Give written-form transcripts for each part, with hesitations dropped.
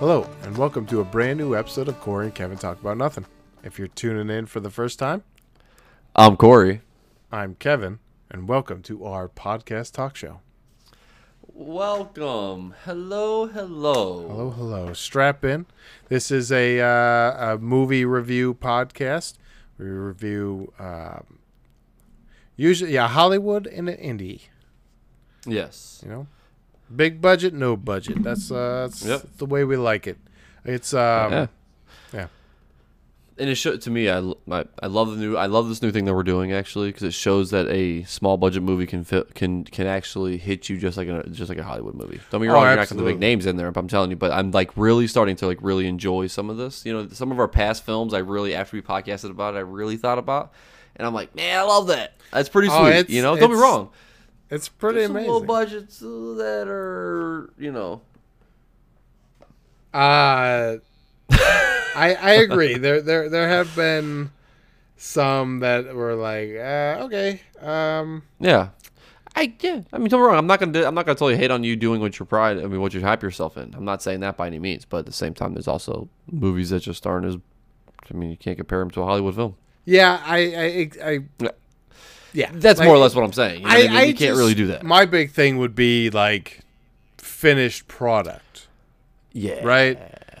Hello, and welcome to a brand new episode of Corey and Kevin Talk About Nothing. If you're tuning in for the first time, I'm Corey. I'm Kevin, and welcome to our podcast talk show. Welcome. Hello. Hello. Strap in. This is a movie review podcast. We review usually Hollywood and an indie. Yes. You know, big budget, no budget. That's the way we like it. It's yeah. And it showed to me. I love this new thing that we're doing actually, because it shows that a small budget movie can actually hit you just like a Hollywood movie. Don't be wrong, you're not gonna the big names in there, but I'm telling you. But I'm like really starting to like really enjoy some of this. You know, some of our past films, I really, after we podcasted about it, I really thought about, and I'm like, man, I love that. That's pretty sweet. You know, don't be wrong. It's pretty There's amazing. Some low budgets that are, you know. I agree. There have been some that were like, okay. Yeah. I mean, don't get me wrong. I'm not gonna totally hate on you doing what you hype yourself in. I'm not saying that by any means, but at the same time, there's also movies that just aren't as. I mean, you can't compare them to a Hollywood film. Yeah, yeah. That's like, more or less what I'm saying. You know what I mean? You can't really do that. My big thing would be like finished product. Yeah. Right.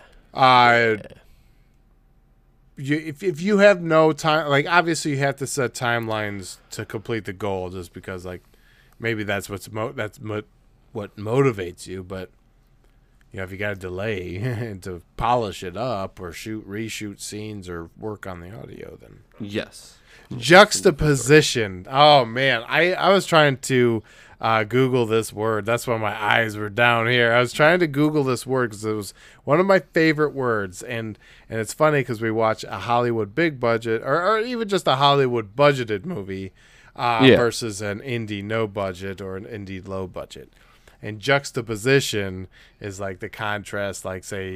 If you have no time, like obviously you have to set timelines to complete the goal, just because like maybe that's what motivates you. But you know, if you got to delay to polish it up or reshoot scenes or work on the audio, then yes. Juxtaposition. Oh man, I was trying to Google this word. That's why my eyes were down here. I was trying to Google this word because it was one of my favorite words, and it's funny because we watch a Hollywood big budget or even just a Hollywood budgeted movie versus an indie no budget or an indie low budget. And juxtaposition is like the contrast, like say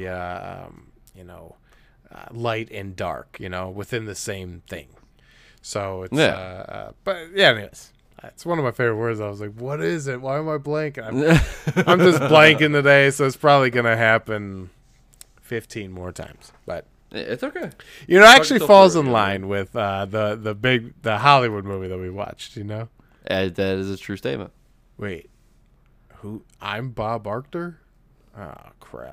light and dark, you know, within the same thing. So it's but yeah, anyways. It's one of my favorite words. I was like, what is it? Why am I blanking? I'm just blanking today, so it's probably going to happen 15 more times. But it's okay. You know, it actually falls in line with the Hollywood movie that we watched, you know? That is a true statement. Wait. Who? I'm Bob Arctor? Oh, crap.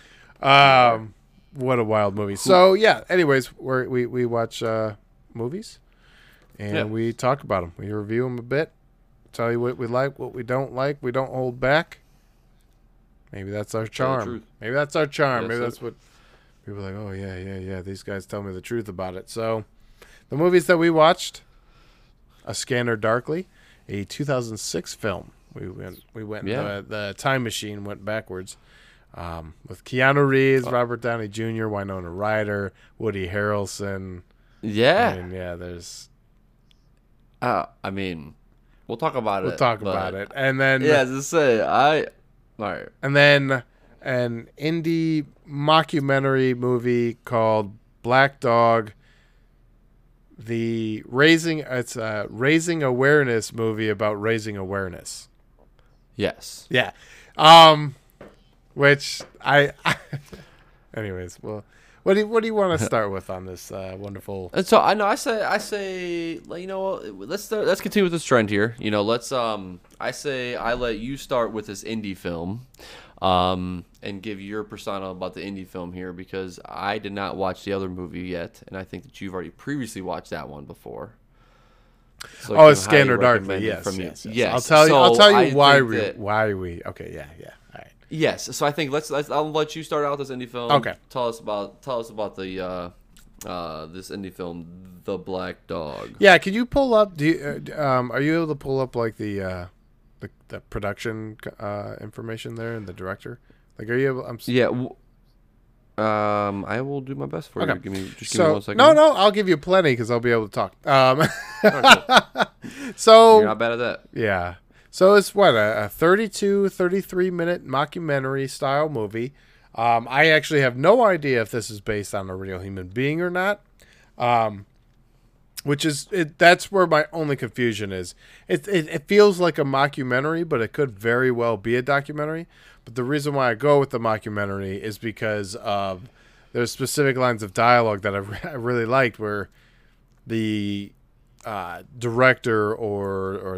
What a wild movie. So, yeah, anyways, we watch movies. And we talk about them. We review them a bit. Tell you what we like, what we don't like. We don't hold back. Maybe that's our charm. Maybe that's our charm. Maybe that's what people are like, oh, yeah. These guys tell me the truth about it. So the movies that we watched, A Scanner Darkly, a 2006 film. We went the time machine went backwards. With Keanu Reeves, Robert Downey Jr., Winona Ryder, Woody Harrelson. Yeah. I mean, there's... I mean, we'll talk about it. We'll talk about it. And then... Yeah, as I say, all right. And then an indie mockumentary movie called Black Dog. It's a raising awareness movie about raising awareness. Yes. Yeah. Which I anyways, well... What do you want to start with on this wonderful? And so I say, you know, let's continue with this trend here. You know, I let you start with this indie film, and give your persona about the indie film here, because I did not watch the other movie yet, and I think that you've already previously watched that one before. So it's Scanner Darkly. Yes. I'll tell you why we. Okay. Yeah. Yes, so I think I'll let you start out this indie film. Okay. Tell us about the this indie film, The Black Dog. Yeah, can you pull up? Are you able to pull up like the production information there and the director? Like, are you able? I will do my best for you. Give me 1 second. No, I'll give you plenty because I'll be able to talk. Right, cool. So you're not bad at that. Yeah. So it's a 33 minute mockumentary style movie. I actually have no idea if this is based on a real human being or not. which is that's where my only confusion is. It feels like a mockumentary, but it could very well be a documentary. But the reason why I go with the mockumentary is because of there's specific lines of dialogue that I really liked, where the director or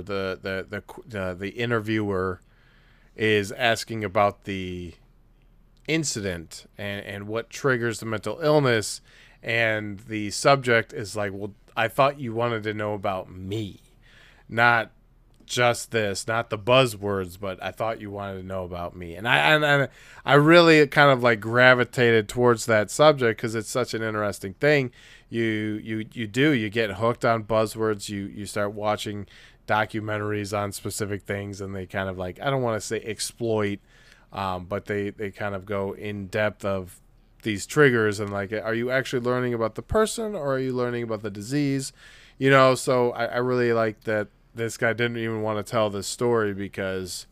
the interviewer is asking about the incident and what triggers the mental illness, and the subject is like, well, I thought you wanted to know about me, not just this, not the buzzwords, but I thought you wanted to know about me. And I really kind of like gravitated towards that subject because it's such an interesting thing. You get hooked on buzzwords. You start watching documentaries on specific things, and they kind of like, I don't want to say exploit, but they kind of go in depth of these triggers, and like, are you actually learning about the person or are you learning about the disease? So I really like that this guy didn't even want to tell this story because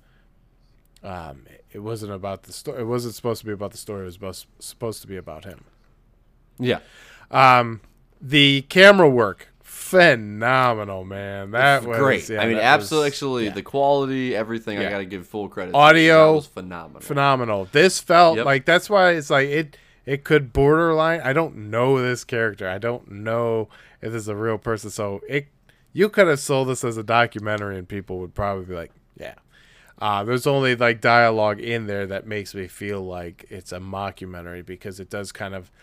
it wasn't about the story. It wasn't supposed to be about the story. It was supposed to be about him. Yeah. The camera work, phenomenal, man. That was great. Yeah, I mean, absolutely. Actually, the quality, everything. I got to give full credit. Audio that was phenomenal. This felt like, that's why it's like it could borderline. I don't know this character. I don't know if this is a real person. So you could have sold this as a documentary, and people would probably be like, yeah. There's only like dialogue in there that makes me feel like it's a mockumentary, because it does kind of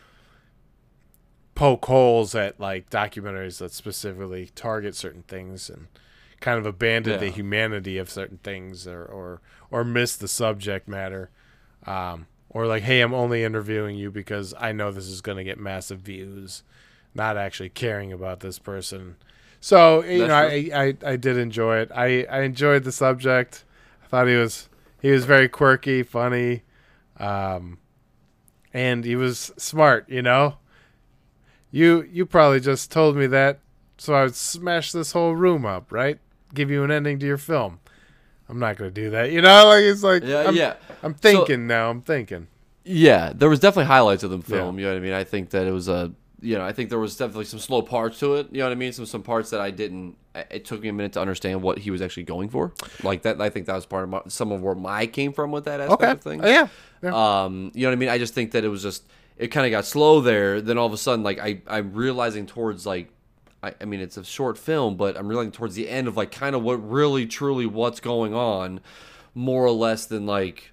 poke holes at like documentaries that specifically target certain things and kind of abandon the humanity of certain things, or miss the subject matter. Or like, hey, I'm only interviewing you because I know this is going to get massive views, not actually caring about this person. So, I did enjoy it. I enjoyed the subject. I thought he was very quirky, funny, and he was smart. You probably just told me that, so I would smash this whole room up, right? Give you an ending to your film. I'm not going to do that. Like, it's like, I'm thinking now. I'm thinking. Yeah, there was definitely highlights of the film. You know what I mean? I think that it was I think there was definitely some slow parts to it. You know what I mean? Some parts that I didn't. It took me a minute to understand what he was actually going for. Like that, I think that was part of some of where I came from with that aspect of things. Yeah. You know what I mean? I just think that it was just, it kind of got slow there. Then all of a sudden, like I'm realizing towards like, I mean, it's a short film, but I'm realizing towards the end of like kind of what really truly what's going on, more or less than like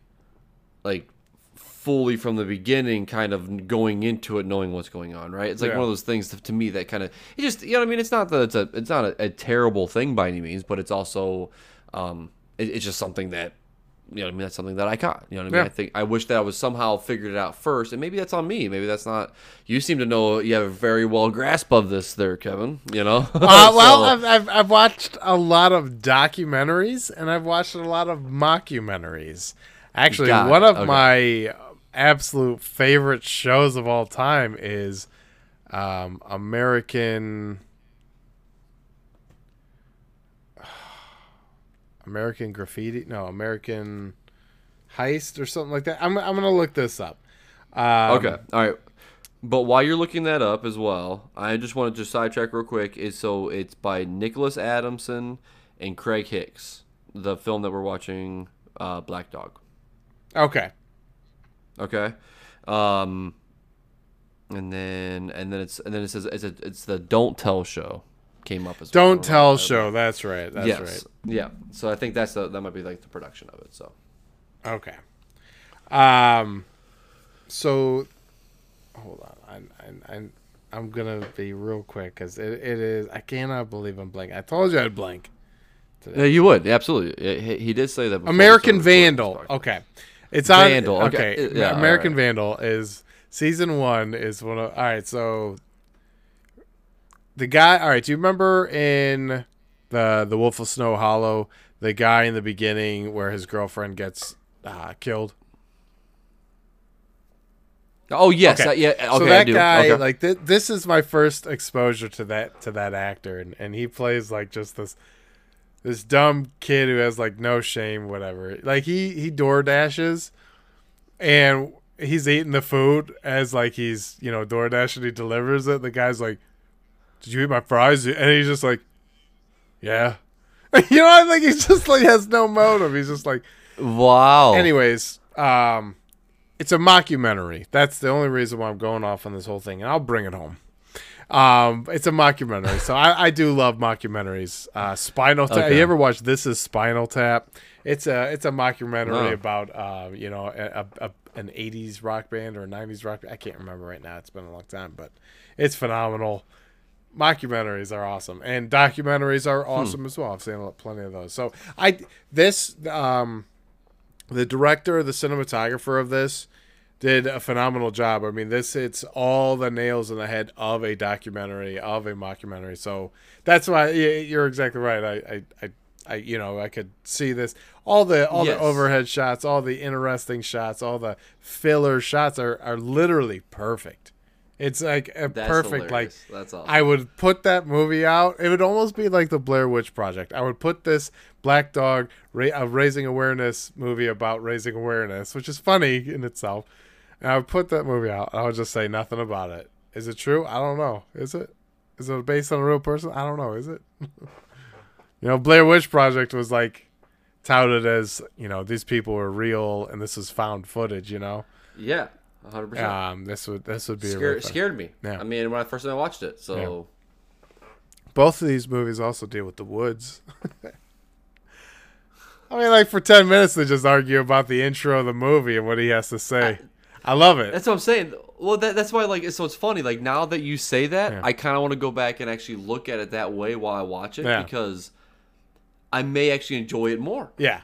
fully from the beginning, kind of going into it knowing what's going on, right? It's like one of those things to me that kind of, it just, you know what I mean? It's not that it's not a terrible thing by any means, but it's also it's just something that, you know what I mean, that's something that I caught. You know what I mean? I wish that I was somehow figured it out first, and maybe that's on me. Maybe that's not. You seem to know, you have a very well grasp of this there, Kevin. Well, I've watched a lot of documentaries, and I've watched a lot of mockumentaries. Actually, one of my absolute favorite shows of all time is American Graffiti, American Heist or something like that. I'm gonna look this up. Okay, all right. But while you're looking that up as well, I just wanted to sidetrack real quick. It's by Nicholas Adamson and Craig Hicks, the film that we're watching, Black Dog. Okay. And then it says it's the Don't Tell Show. Came up as Don't Tell Show. That's right. That's right. Yeah. So I think that might be like the production of it. So. Okay. So, hold on. I'm gonna be real quick because it is. I cannot believe I'm blank. I told you I'd blank today. Yeah, you would absolutely. He did say that before. American Vandal. Okay. It's on. Vandal. Okay. Yeah, American Vandal is season 1 is one of. All right. So. The guy, all right, do you remember in the Wolf of Snow Hollow, the guy in the beginning where his girlfriend gets killed? Oh, yes. Okay. Yeah. Okay, so that guy, like, this is my first exposure to that actor, and he plays, like, just this dumb kid who has, like, no shame, whatever. Like, he door dashes, and he's eating the food as, like, he's, door dashing, he delivers it. The guy's like, did you eat my fries? And he's just like, yeah. You know, I think he's just like has no motive. He's just like, wow. anyways, it's a mockumentary. That's the only reason why I'm going off on this whole thing, and I'll bring it home. It's a mockumentary, so I do love mockumentaries. Spinal Tap. Okay. You ever watch This Is Spinal Tap? It's a mockumentary about an 80s rock band or a 90s rock band. I can't remember right now. It's been a long time, but it's phenomenal. Mockumentaries are awesome, and documentaries are awesome as well. I've seen plenty of those. So the director, the cinematographer of this, did a phenomenal job. I mean, this hits all the nails in the head of a documentary, of a mockumentary. So that's why you're exactly right. I could see this. All the overhead shots, all the interesting shots, all the filler shots are literally perfect. It's like a That's perfect, hilarious. That's awesome. I would put that movie out. It would almost be like the Blair Witch Project. I would put this Black Dog raising awareness movie about raising awareness, which is funny in itself. And I would put that movie out. I would just say nothing about it. Is it true? I don't know. Is it? Is it based on a real person? I don't know. Is it? Blair Witch Project was like touted as, these people were real and this is found footage, Yeah, 100%. This would be scared me. Yeah. I mean, when I first time I watched it, so both of these movies also deal with the woods. I mean, like for 10 minutes they just argue about the intro of the movie and what he has to say. I love it. That's what I'm saying. Well, that's why, so it's funny. Like, now that you say that, Yeah. I kind of want to go back and actually look at it that way while I watch it, Yeah. because I may actually enjoy it more. Yeah.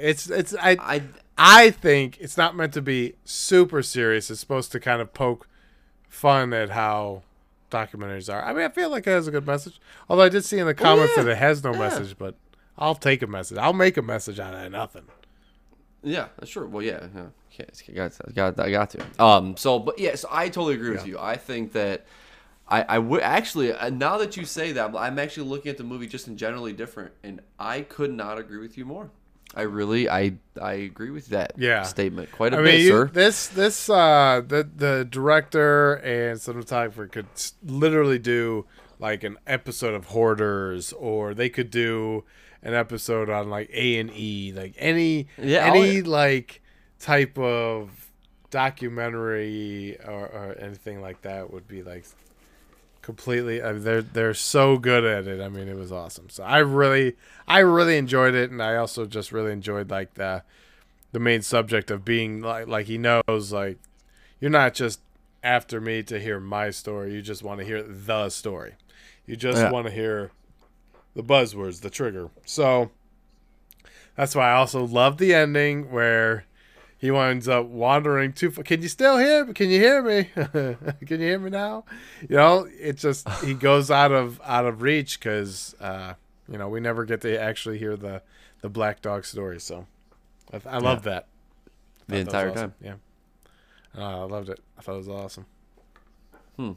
I think it's not meant to be super serious. It's supposed to kind of poke fun at how documentaries are. I mean, I feel like it has a good message. Although I did see in the comments that it has no message, but I'll take a message. I'll make a message out of nothing. Yeah, that's true. Well, yeah. I got to. So I totally agree with you. I think that I would actually, now that you say that, I'm actually looking at the movie just in generally different, and I could not agree with you more. I agree with that statement quite a bit, sir. The director and cinematographer could literally do like an episode of Hoarders, or they could do an episode on like A&E, like any like type of documentary or anything like that would be like completely. They're so good at it. I mean, it was awesome. So I really enjoyed it, and I also just really enjoyed like the main subject of being like he knows, like, you're not just after me to hear my story. You just want to hear the story. You just want to hear the buzzwords, the trigger. So that's why I also love the ending where he winds up wandering too far. Can you still hear me? Can you hear me? Can you hear me now? It just, he goes out of reach because, we never get to actually hear the Black Dog story. So I love that. The entire awesome. time. Yeah. I loved it. I thought it was awesome. Yeah.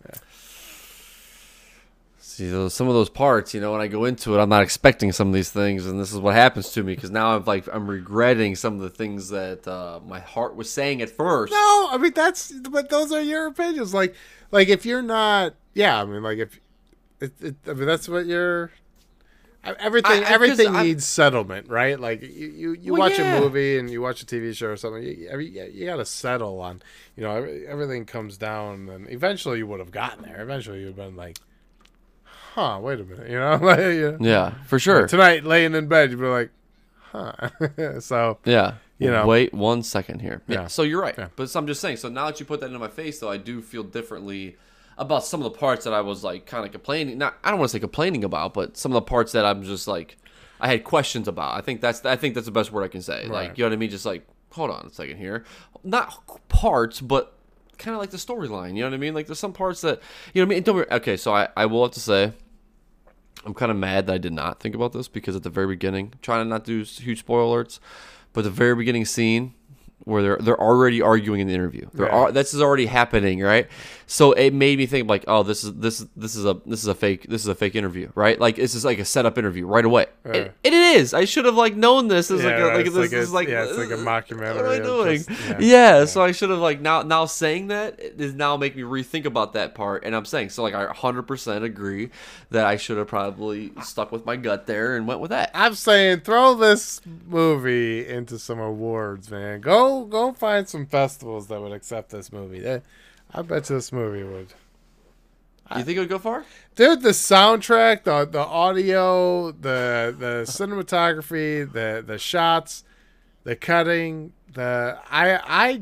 See, some of those parts, when I go into it, I'm not expecting some of these things, and this is what happens to me, because now I'm regretting some of the things that my heart was saying at first. No, I mean but those are your opinions. Like if you're not, I mean, like if that's what you're. Everything needs settlement, right? Like you watch a movie and you watch a TV show or something. You got to settle on, everything comes down, and eventually you would have gotten there. Eventually you'd have been like, huh, wait a minute, Yeah, for sure. Like tonight, laying in bed, you'd be like, huh. So wait 1 second here. Yeah. So you're right, Yeah. but I'm just saying. So now that you put that into my face, though, I do feel differently about some of the parts that I was like kind of complaining. I don't want to say complaining about, but some of the parts that I'm just like I had questions about. I think that's the best word I can say. Right. Like, you know what I mean? Just like, hold on a second here. Not parts, but kind of like the storyline. You know what I mean? Like, there's some parts that, you know what I mean? Okay, so I will have to say, I'm kind of mad that I did not think about this, because at the very beginning, trying to not do huge spoiler alerts, but the very beginning scene where they're already arguing in the interview. This is already happening, right? So it made me think like, oh, this is a fake interview, right? Like this is like a setup interview right away. And it is. I should have like known this. It's it's like a mockumentary. What am I doing? So I should have like now saying that is now make me rethink about that part. And I'm saying so like I 100% agree that I should have probably stuck with my gut there and went with that. I'm saying throw this movie into some awards, man. Go find some festivals that would accept this movie. I bet you this movie would. You think it would go far? Dude, the soundtrack, the audio, the cinematography, the shots, the cutting, I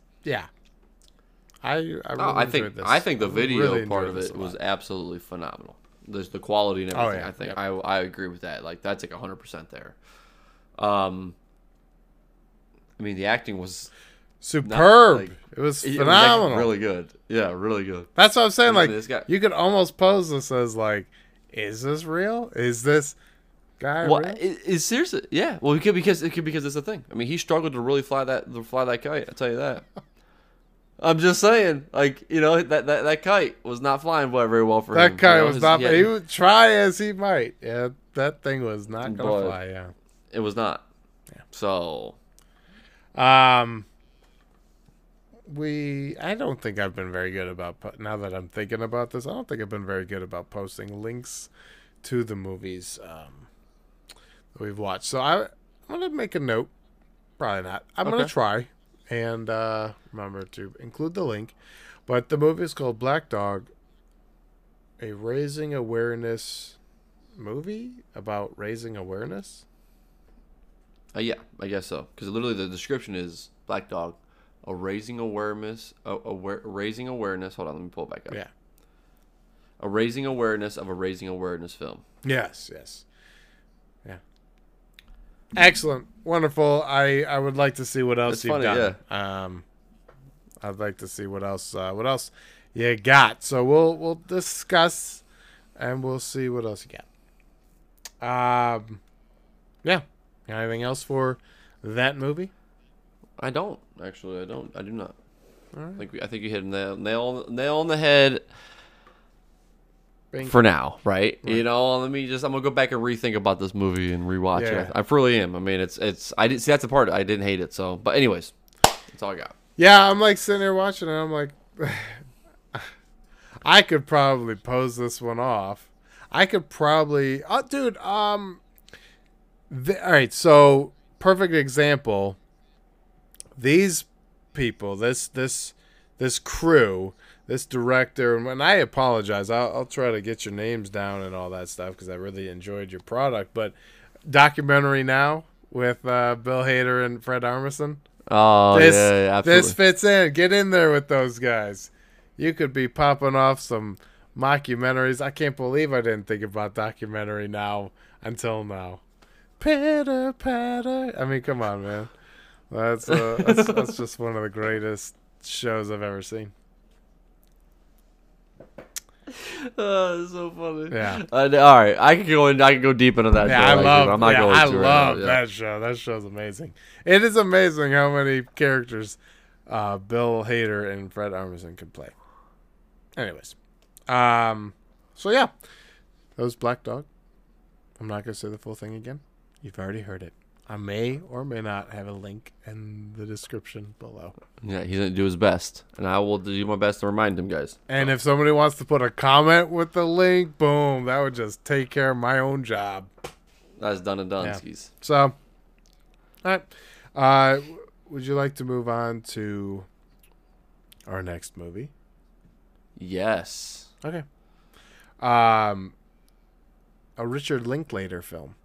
think the video part of it was absolutely phenomenal. There's the quality and everything. I agree with that. Like that's like 100% there. I mean, the acting was superb. It was phenomenal. It was really good. Yeah, really good. That's what I'm saying. Like you could almost pose this as like, is this real? Is this guy real? Is seriously? Yeah. Well, it could because it's a thing. I mean, he struggled to really fly that kite. I'll tell you that. I'm just saying, like that kite was not flying very well for him. That kite was not. He would try as he might. Yeah, that thing was not gonna fly. Yeah, it was not. Yeah. So, I don't think I've been very good about. Now that I'm thinking about this, I don't think I've been very good about posting links to the movies that we've watched. So I'm gonna make a note. Probably not. I'm gonna try. And remember to include the link. But the movie is called Black Dog, a raising awareness movie about raising awareness. Yeah, I guess so. Because literally the description is Black Dog, a raising awareness. Raising awareness. Hold on, let me pull it back up. Yeah. A raising awareness of a raising awareness film. Yes. Yeah. Excellent. Wonderful. I would like to see what else you've done. Yeah. I'd like to see what else you got. So we'll discuss and we'll see what else you got. Yeah. Anything else for that movie? I don't actually. I do not. All right. I think you hit a nail on the head. For now, right? I'm gonna go back and rethink about this movie and rewatch it. I really am. I mean, I didn't see that's the part I didn't hate it. So, but anyways, that's all I got. Yeah, I'm like sitting there watching it. I'm like, I could probably pose this one off. I could probably, dude. All right. So, perfect example. These people, this crew. This director, and I apologize, I'll try to get your names down and all that stuff because I really enjoyed your product. But Documentary Now with Bill Hader and Fred Armisen. Oh, yeah, absolutely. This fits in. Get in there with those guys. You could be popping off some mockumentaries. I can't believe I didn't think about Documentary Now until now. Pitter patter. I mean, come on, man. That's just one of the greatest shows I've ever seen. Oh, it's so funny. Yeah. All right, I can go deep into that. Yeah, show. I love that show. That show's amazing. It is amazing how many characters Bill Hader and Fred Armisen can play. Anyways, so yeah, that was Black Dog. I'm not gonna say the full thing again. You've already heard it. I may or may not have a link in the description below. Yeah, he's going to do his best, and I will do my best to remind him, guys. And if somebody wants to put a comment with the link, boom, that would just take care of my own job. That's done and done, skis. So, all right. Would you like to move on to our next movie? Yes. Okay. A Richard Linklater film.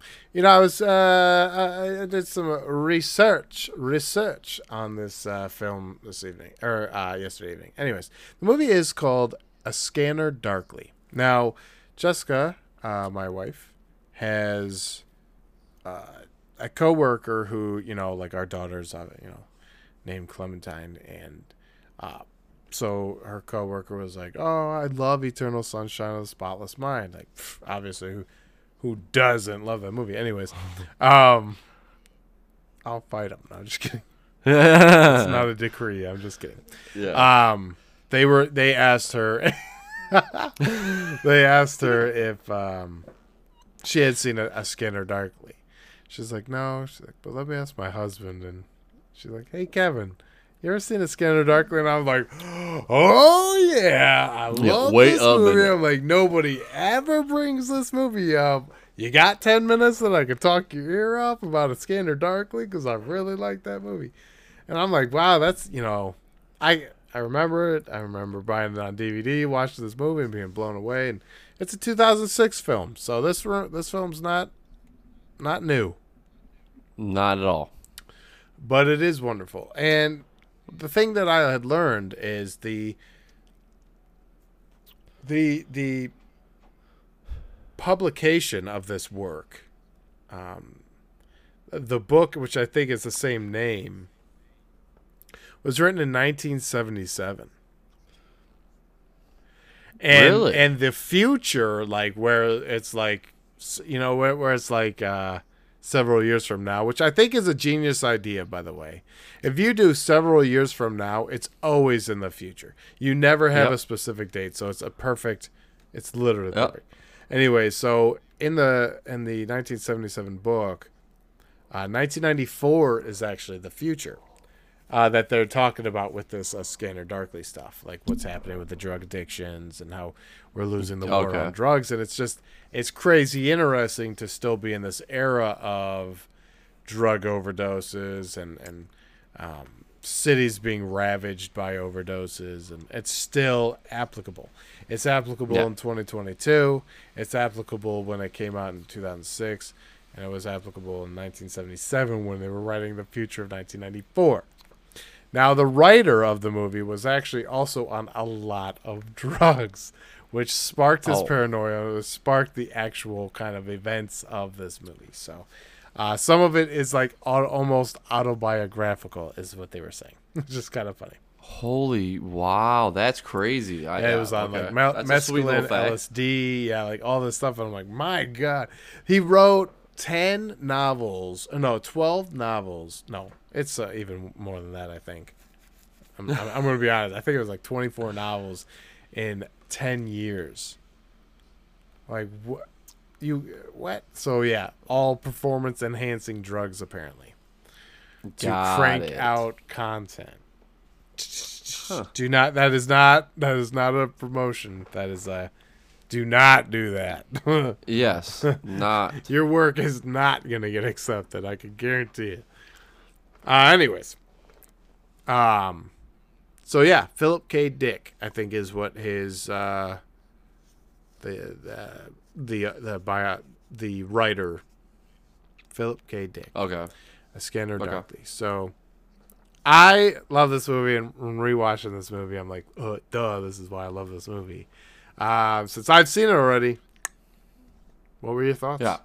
I did some research on this film this evening or yesterday evening. Anyways, the movie is called A Scanner Darkly. Now, Jessica, my wife, has a coworker who, like our daughter's, named Clementine, and so her coworker was like, "Oh, I love Eternal Sunshine of the Spotless Mind." Like, obviously, who doesn't love that movie? Anyways, I'll fight him. No, I'm just kidding. It's not a decree. I'm just kidding. Yeah. They asked her. They asked her if she had seen a Scanner Darkly. She's like, no. She's like, but let me ask my husband. And she's like, hey, Kevin, you ever seen a Scanner Darkly? And I was like, oh yeah, I love this movie. I'm like, nobody ever brings this movie up. You got 10 minutes that I could talk your ear off about a Scanner Darkly because I really like that movie. And I'm like, wow, that's, I remember it. I remember buying it on DVD, watching this movie, and being blown away. And it's a 2006 film, so this film's not new. Not at all. But it is wonderful. And the thing that I had learned is the publication of this work, the book, which I think is the same name, was written in 1977. And, really? And the future, like where it's like, where it's like several years from now, which I think is a genius idea, by the way. If you do several years from now, it's always in the future. You never have a specific date, so it's it's literally perfect. Anyway, so in the 1977 book, 1994 is actually the future that they're talking about with this Scanner Darkly stuff, like what's happening with the drug addictions and how we're losing the war on drugs. And it's crazy interesting to still be in this era of drug overdoses and cities being ravaged by overdoses, and it's still applicable. It's applicable in 2022. It's applicable when it came out in 2006, and it was applicable in 1977 when they were writing the future of 1994. Now, the writer of the movie was actually also on a lot of drugs, which sparked his paranoia, sparked the actual kind of events of this movie. So some of it is like almost autobiographical, is what they were saying. It's just kind of funny. Holy wow, that's crazy. It was on like mescaline, LSD, like all this stuff. And I'm like, my God. He wrote 12 novels. No, it's even more than that, I think. I'm going to be honest. I think it was like 24 novels in 10 years. Like, what? What? So, yeah, all performance-enhancing drugs, apparently. To crank out content. Huh. That is not a promotion. That is do not do that. Yes, not. Your work is not going to get accepted. I can guarantee it. Anyways. So yeah, Philip K. Dick, I think, is what his the writer, Philip K. Dick. Okay. A Scanner Darkly. So I love this movie, and when rewatching this movie, I'm like, this is why I love this movie. Since I've seen it already, what were your thoughts? Yeah.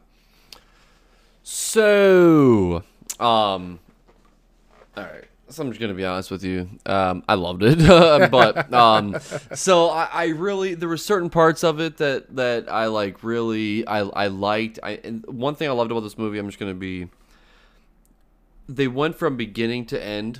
So, all right. So I'm just gonna be honest with you. I loved it, but so I really, there were certain parts of it that I like really I liked. And one thing I loved about this movie, I'm just gonna be. They went from beginning to end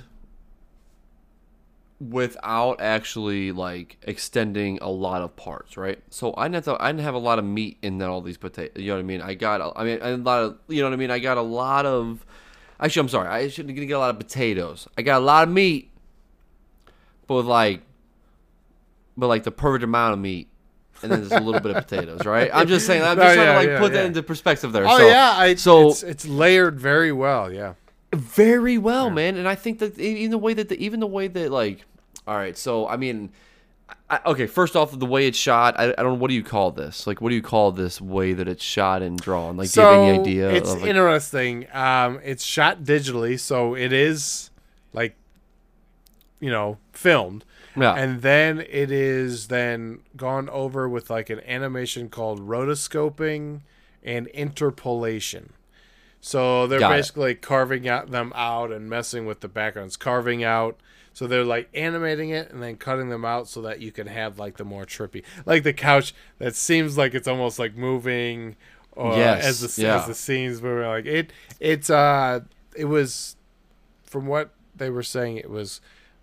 without actually like extending a lot of parts, right? So I didn't have a lot of meat in all these potatoes. You know what I mean? I got a lot of, you know what I mean? I got a lot of. Actually, I'm sorry. I shouldn't get a lot of potatoes. I got a lot of meat, but like the perfect amount of meat, and then there's a little bit of potatoes, right? I'm just saying. I'm just trying to put that into perspective there. Oh, so, it's layered very well. Yeah. Very well, man. And I think that even the way that like, all right. So I mean, okay. First off, the way it's shot, I don't know. What do you call this? Like, what do you call this way that it's shot and drawn? Like, do you have any idea? It's interesting. It's shot digitally, so it is like, filmed. Yeah. And then it is then gone over with like an animation called rotoscoping and interpolation. So they're basically carving them out and messing with the backgrounds, carving out. So they're like animating it and then cutting them out so that you can have like the more trippy, like the couch that seems like it's almost like moving, as the scenes moving. Like it was, from what they were saying, it was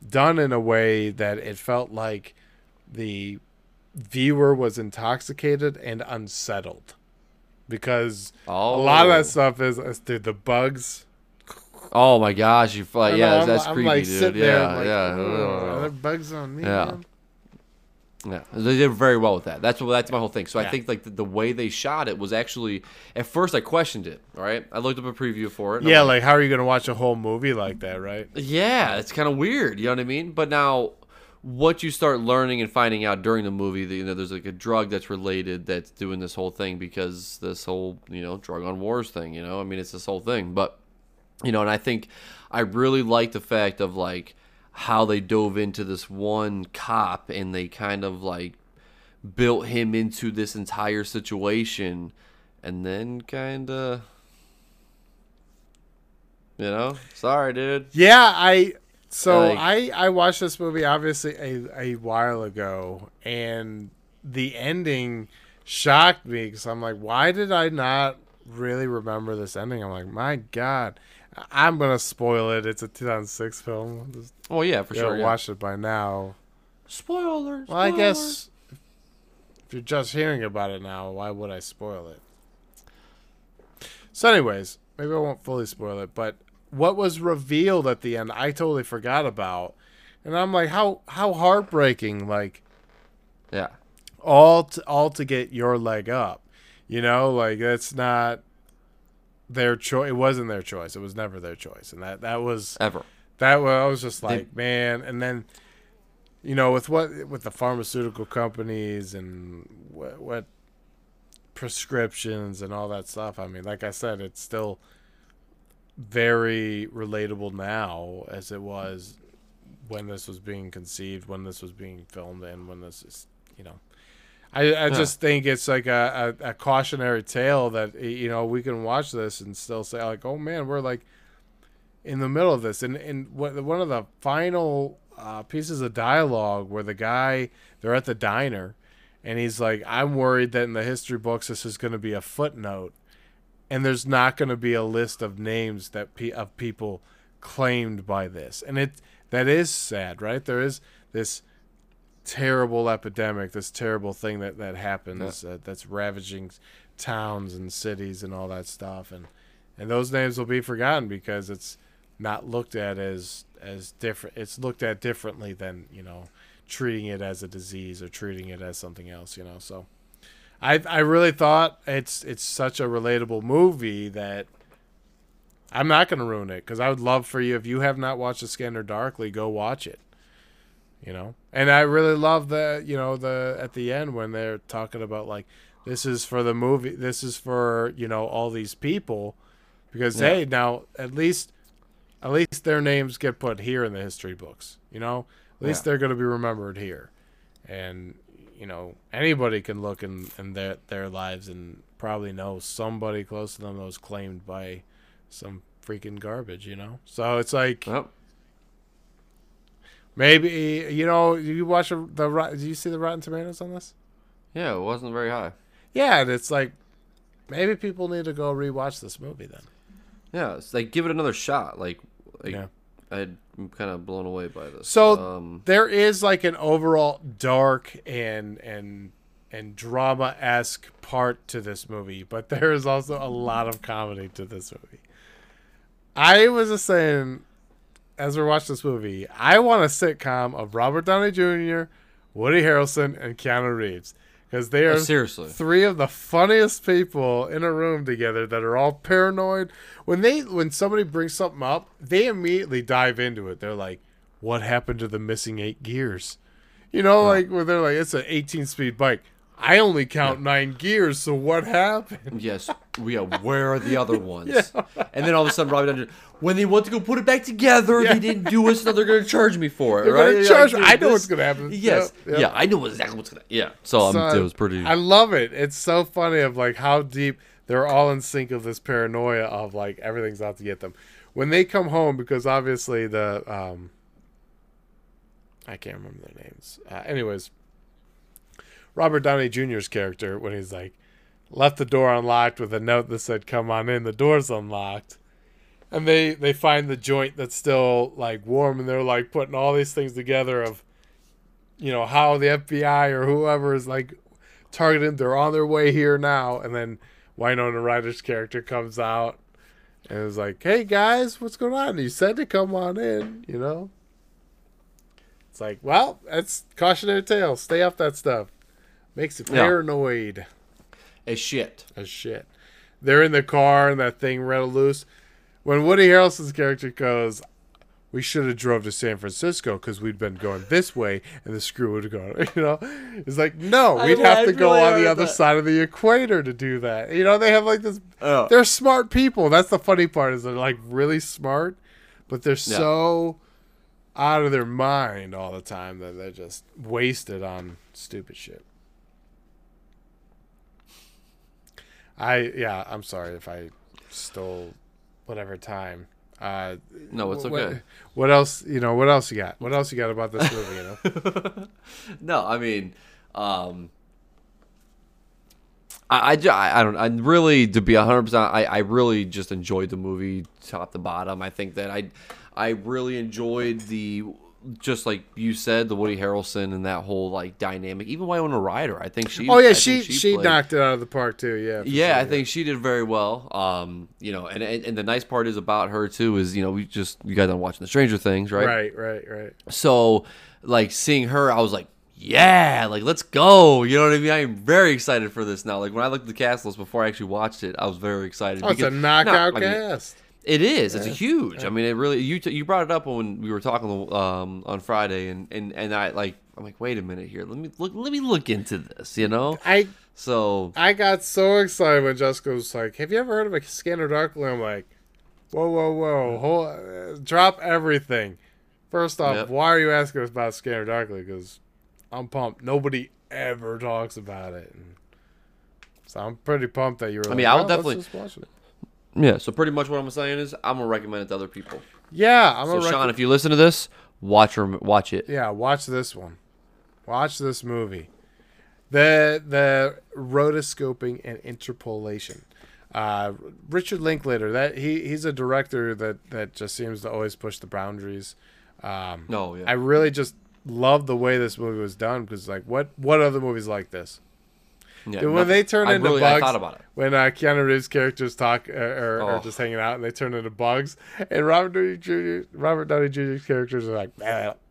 done in a way that it felt like the viewer was intoxicated and unsettled, because a lot of that stuff is dude, the bugs. Oh my gosh, you like that's I'm creepy, like dude. sitting there, I'm like, Yeah. are there bugs on me? Yeah. Man? Yeah, they did very well with that. That's my whole thing. So Yeah. I think like the way they shot it was actually, at first I questioned it. All right, I looked up a preview for it. And Yeah, I'm like how are you gonna watch a whole movie like that, right? yeah, it's kind of weird. You know what I mean? But now, what you start learning and finding out during the movie, that, there's like a drug that's related that's doing this whole thing, because this whole drug on wars thing. I mean, it's this whole thing. But and I think I really like the fact of like how they dove into this one cop and they kind of like built him into this entire situation, and then kind of sorry dude. Yeah, I watched this movie obviously a while ago, and the ending shocked me because I'm like, why did I not really remember this ending? I'm like, my God, I'm gonna spoil it. It's a 2006 film. Oh yeah, for sure. Watched it by now. Spoilers. Well, I guess if you're just hearing about it now, why would I spoil it? So, anyways, maybe I won't fully spoil it, but what was revealed at the end, I totally forgot about, and I'm like, how heartbreaking! Like, yeah, all to get your leg up, like that's not their choice. It wasn't their choice. It was never their choice, and that was ever. That was, I was just like, man. And then, with the pharmaceutical companies and what prescriptions and all that stuff. I mean, like I said, it's still very relatable now as it was when this was being conceived, when this was being filmed, and when this is, I just think it's like a cautionary tale that, we can watch this and still say like, oh man, we're like in the middle of this. And one of the final pieces of dialogue where they're at the diner and he's like, I'm worried that in the history books this is going to be a footnote and there's not going to be a list of names of people claimed by this. And that is sad, right? There is this terrible epidemic, this terrible thing that happens that's ravaging towns and cities and all that stuff, and those names will be forgotten because it's not looked at as different. It's looked at differently than treating it as a disease or treating it as something else. So I really thought it's such a relatable movie that I'm not going to ruin it, because I would love for you, if you have not watched The Scanner Darkly, go watch it. And I really love the at the end when they're talking about like, this is for the movie, this is for all these people, because hey, now at least their names get put here in the history books. At least they're going to be remembered here, and anybody can look in their lives and probably know somebody close to them that was claimed by some freaking garbage. So it's like. Yep. Maybe you watch do you see the Rotten Tomatoes on this? Yeah, it wasn't very high. Yeah, and it's like maybe people need to go rewatch this movie then. Yeah, it's like give it another shot. Like yeah. I'm kind of blown away by this. So there is like an overall dark and drama-esque part to this movie, but there is also a lot of comedy to this movie. I was just saying, as we're watching this movie, I want a sitcom of Robert Downey Jr., Woody Harrelson, and Keanu Reeves, because they are seriously three of the funniest people in a room together that are all paranoid. When somebody brings something up, they immediately dive into it. They're like, "What happened to the missing 8 gears?" Like where they're like, "It's an 18-speed bike. I only count 9 gears, so what happened?" Yes, where are the other ones? Yeah. And then all of a sudden, Robert Downey Jr., when they went to go put it back together, they didn't do it, so they're going to charge me for it. They're right? going to charge me. I know what's going to happen. Yes. Yep. Yeah, I know exactly what's going to happen. Yeah. So it was pretty. I love it. It's so funny of like how deep they're all in sync of this paranoia of like everything's out to get them. When they come home, because obviously I can't remember their names. Anyways, Robert Downey Jr.'s character, when he's like, left the door unlocked with a note that said, "Come on in, the door's unlocked." And they find the joint that's still like warm, and they're like putting all these things together of, how the FBI or whoever is like targeted. They're on their way here now, and then Winona Ryder's character comes out and is like, "Hey guys, what's going on? You said to come on in, It's like, well, that's cautionary tale. Stay off that stuff. Makes you paranoid. As shit. They're in the car and that thing rattled loose. When Woody Harrelson's character goes, we should have drove to San Francisco because we'd been going this way and the screw would have gone, It's like, no, we'd have to go on the other side of the equator to do that. They have like this. Oh. They're smart people. That's the funny part is they're like really smart, but they're so out of their mind all the time that they're just wasted on stupid shit. I'm sorry if I stole whatever time. No, it's okay. What else? What else you got? What else you got about this movie? No, I mean, I don't. I really, to be 100%, I really just enjoyed the movie top to bottom. I think that I really enjoyed just like you said, the Woody Harrelson and that whole like dynamic. Even Winona Ryder, I think she. Oh yeah, she knocked it out of the park too. Yeah. Yeah, sure. I think she did very well. And the nice part is about her too is you got done watching the Stranger Things, right? Right. So like seeing her, I was like, yeah, like let's go. You know what I mean? I am very excited for this now. Like when I looked at the cast list before I actually watched it, I was very excited. Oh, it's a knockout cast. It is. It's a huge. Yeah. I mean, it really. You brought it up when we were talking on Friday, and I'm like, wait a minute here. Let me look into this. I got so excited when Jessica was like, "Have you ever heard of a Scanner Darkly?" I'm like, whoa, drop everything. First off, Why are you asking us about Scanner Darkly? Because I'm pumped. Nobody ever talks about it, so I'm pretty pumped that you were. I'll definitely let's just watch it. Yeah, so pretty much what I'm saying is I'm going to recommend it to other people. Yeah. Sean, if you listen to this, watch it. Yeah, watch this one. Watch this movie. The rotoscoping and interpolation. Richard Linklater, he's a director that just seems to always push the boundaries. I really just love the way this movie was done because, like, what other movies like this? Yeah, when they turn into bugs, I thought about it. When Keanu Reeves' characters talk or just hanging out and they turn into bugs, and Robert Downey Jr.'s characters are like,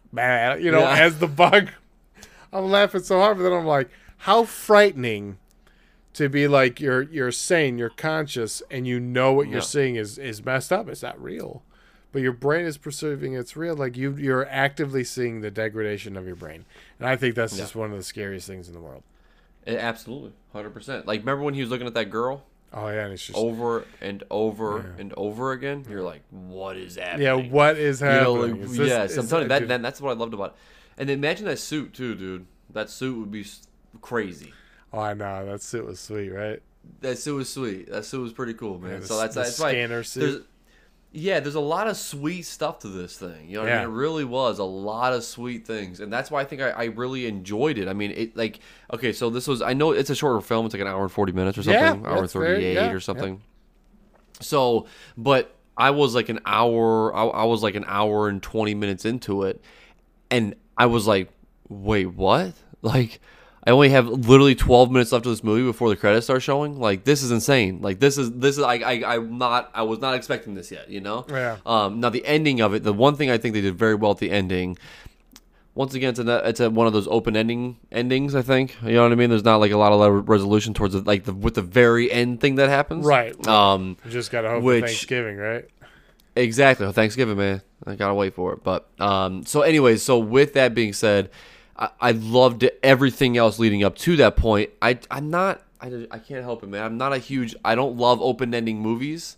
as the bug. I'm laughing so hard, but then I'm like, how frightening to be like you're sane, you're conscious, and what you're seeing is messed up. It's not real, but your brain is perceiving it's real. Like you're actively seeing the degradation of your brain, and I think that's just one of the scariest things in the world. Absolutely, 100%. Like, remember when he was looking at that girl? Oh yeah, and it's just over and over and over again. You're like, what is happening? Yeah, what is happening? I'm telling you, that's what I loved about it. And imagine that suit too, dude. That suit would be crazy. Oh, I know. That suit was sweet, right? That suit was sweet. That suit was pretty cool, man. Yeah, so that's scanner suit. There's a lot of sweet stuff to this thing. You know what I mean? It really was a lot of sweet things. And that's why I think I really enjoyed it. I mean, so this was, I know it's a shorter film. It's like an hour and 40 minutes or something. Hour and 38 or something. Yeah. So, but I was like an hour and 20 minutes into it. And I was like, wait, what? Like, I only have literally 12 minutes left of this movie before the credits start showing. Like, this is insane. Like, this is I was not expecting this yet, Yeah. Now the ending of it, the one thing I think they did very well at the ending, once again, it's one of those open endings, I think. You know what I mean? There's not like a lot of resolution towards it, like with the very end thing that happens. Right. You just gotta hope for Thanksgiving, right? Exactly. Thanksgiving, man. I gotta wait for it. But so with that being said, I loved everything else leading up to that point. I can't help it, man. I'm not I don't love open-ending movies.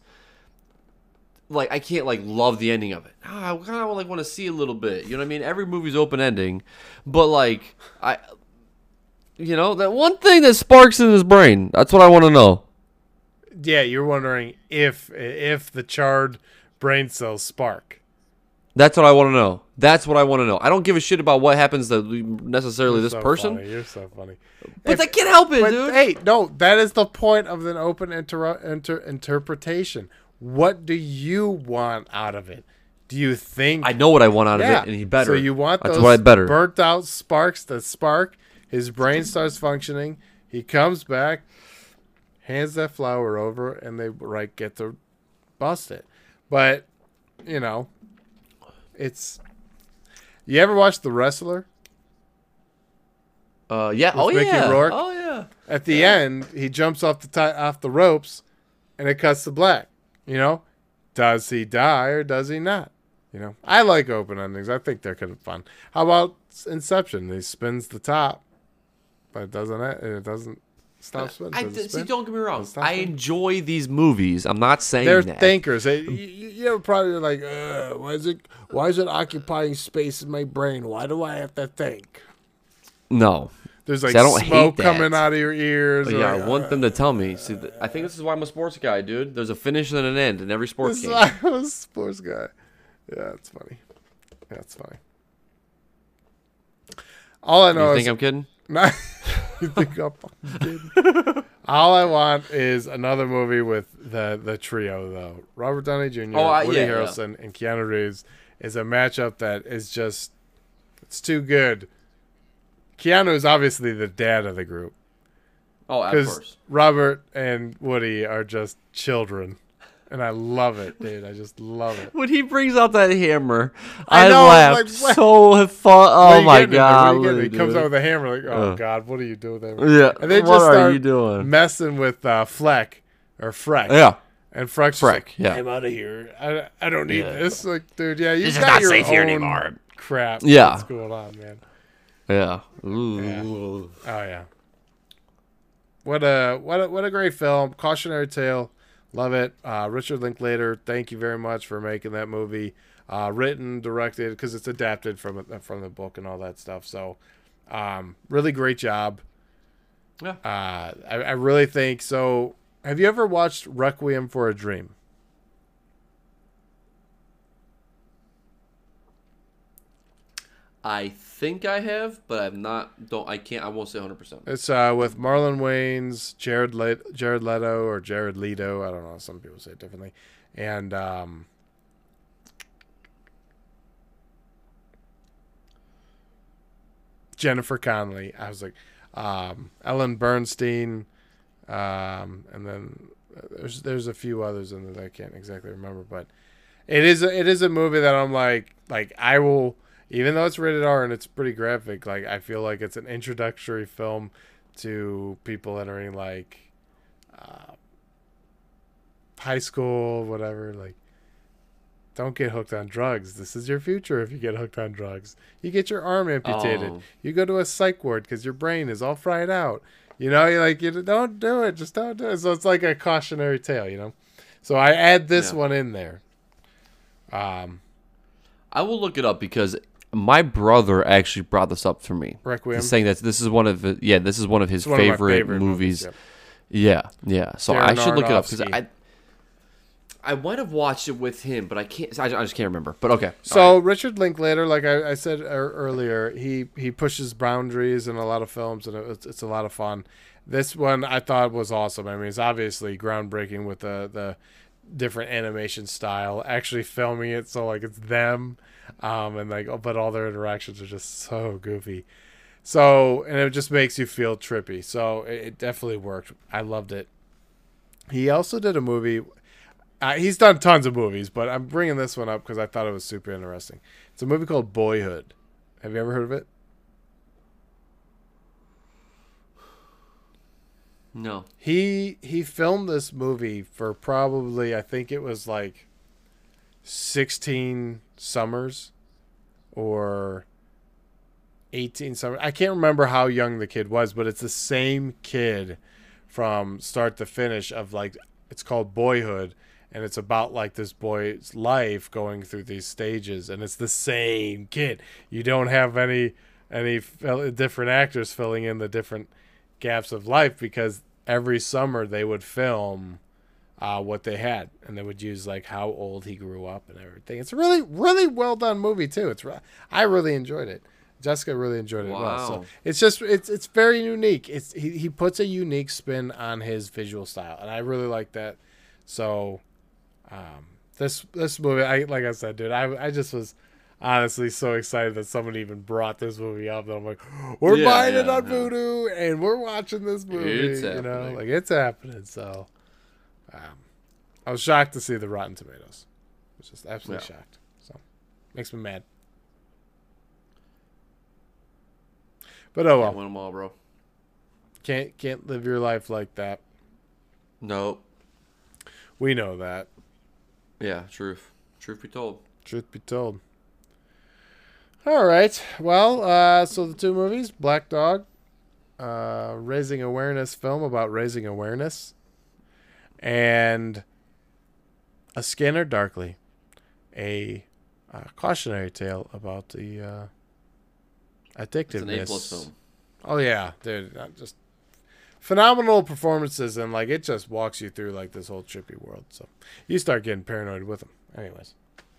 Like, I can't, love the ending of it. I kind of, want to see a little bit. You know what I mean? Every movie's open-ending. But, that one thing that sparks in his brain, that's what I want to know. Yeah, you're wondering if the charred brain cells spark. That's what I want to know. I don't give a shit about what happens to necessarily this person. Funny. You're so funny. But I can't help it, dude. Hey, no, that is the point of an open interpretation. What do you want out of it? Do you think I know what I want out of it, and he better. So you want That's those what I better. burnt out sparks that spark. His brain starts functioning. He comes back, hands that flower over, and they get to bust it. But it's. You ever watch The Wrestler? Yeah. With Mickey Rourke? Oh yeah. At the end, he jumps off the ropes, and it cuts to black. Does he die or does he not? I like open endings. I think they're kind of fun. How about Inception? He spins the top, but it doesn't stop spinning. See, don't get me wrong. I enjoy these movies. I'm not saying they're that. thinkers. You're probably like, why is it occupying space in my brain? Why do I have to think? No. There's like See, smoke coming out of your ears. Yeah, I want them to tell me. See, I think this is why I'm a sports guy, dude. There's a finish and an end in every sports game. I'm a sports guy. Yeah, it's funny. That's funny. All I know You is... think I'm kidding? You think I'm fucking kidding? All I want is another movie with the trio, though. Robert Downey Jr., Woody Harrelson, and Keanu Reeves is a matchup that is just... It's too good. Keanu is obviously the dad of the group. Oh, of course. Robert and Woody are just children. And I love it, dude. I just love it. When he brings out that hammer, I laughed so fun. Oh my god! He comes out with a hammer, like, oh god, what are you doing there? Yeah, and they what are you doing? Messing with Freck. Yeah, and Freck's Freck. Like, yeah, I'm out of here. I don't need this. Like, dude, yeah, you this got is not your safe here own anymore. Crap. Yeah, what's going on, man? Yeah. Ooh. Yeah. Oh yeah. What a great film. Cautionary tale. Love it. Richard Linklater, thank you very much for making that movie. Written, directed, because it's adapted from the book and all that stuff. So, really great job. Yeah. I really think so. Have you ever watched Requiem for a Dream? I think I have, but I've not. I won't say 100%. It's with Marlon Wayans, Jared Leto or Jared Leto. I don't know. Some people say it differently. And Jennifer Connelly. I was like, Ellen Bernstein, and then there's a few others in there that I can't exactly remember. But it is a movie that I'm like I will. Even though it's rated R and it's pretty graphic, like I feel like it's an introductory film to people entering like high school, whatever. Like, don't get hooked on drugs. This is your future if you get hooked on drugs. You get your arm amputated. Oh. You go to a psych ward because your brain is all fried out. You don't do it. Just don't do it. So it's like a cautionary tale, So I add this one in there. I will look it up because my brother actually brought this up for me. Requiem. Saying that this is one of his favorite movies. Yep. Yeah. So Darren I should look it up because Aronofsky. I might have watched it with him, but I can't. I just can't remember. But okay. So Richard Linklater, like I said earlier, he pushes boundaries in a lot of films, and it's a lot of fun. This one I thought was awesome. I mean, it's obviously groundbreaking with the different animation style. Actually filming it so like it's them. But all their interactions are just so goofy. So, and it just makes you feel trippy. So it definitely worked. I loved it. He also did a movie. He's done tons of movies, but I'm bringing this one up because I thought it was super interesting. It's a movie called Boyhood. Have you ever heard of it? No. He filmed this movie for probably, I think it was like 16 summers or 18 summers. I can't remember how young the kid was, but it's the same kid from start to finish of like, it's called Boyhood, and it's about like this boy's life going through these stages, and it's the same kid. You don't have any different actors filling in the different gaps of life because every summer they would film what they had, and they would use like how old he grew up and everything. It's a really, really well done movie too. I really enjoyed it. Jessica really enjoyed it as well. So it's very unique. He puts a unique spin on his visual style, and I really like that. So This movie, like I said, dude, I just was honestly so excited that someone even brought this movie up. That I'm like, we're buying it on Vudu and we're watching this movie. It's happening. Like it's happening. So, I was shocked to see the Rotten Tomatoes. I was just absolutely shocked. So, makes me mad. But oh well. Can't win them all, bro. Can't live your life like that. Nope. We know that. Yeah, truth. Truth be told. Truth be told. All right. Well, so the two movies, Black Dog, raising awareness film about raising awareness, and A Scanner Darkly, a cautionary tale about the addictiveness. It's an A+ film. Oh yeah, dude, just phenomenal performances, and like it just walks you through like this whole trippy world. So you start getting paranoid with them. Anyways.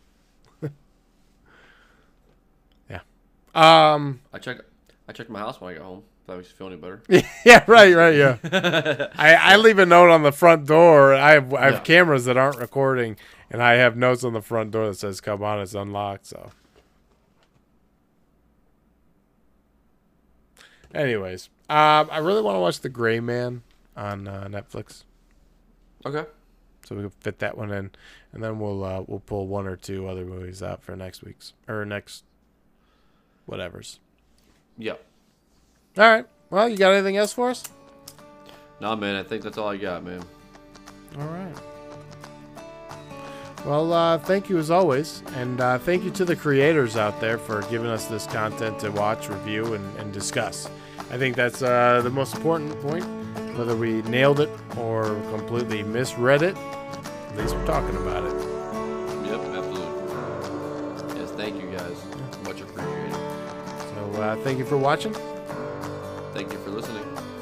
Yeah. I checked my house when I got home. If that makes you feel any better. Yeah, right, yeah. I leave a note on the front door. I have cameras that aren't recording, and I have notes on the front door that says "Come on, it's unlocked." So, anyways, I really want to watch The Gray Man on Netflix. Okay. So we can fit that one in, and then we'll pull one or two other movies out for next week's or next whatever's. Yep. All right. Well, you got anything else for us? Nah, man. I think that's all I got, man. All right. Well, thank you as always, and thank you to the creators out there for giving us this content to watch, review, and discuss. I think that's the most important point. Whether we nailed it or completely misread it, at least we're talking about it. Yep, absolutely. Yes, thank you guys. Much appreciated. So thank you for watching. Thank you for listening.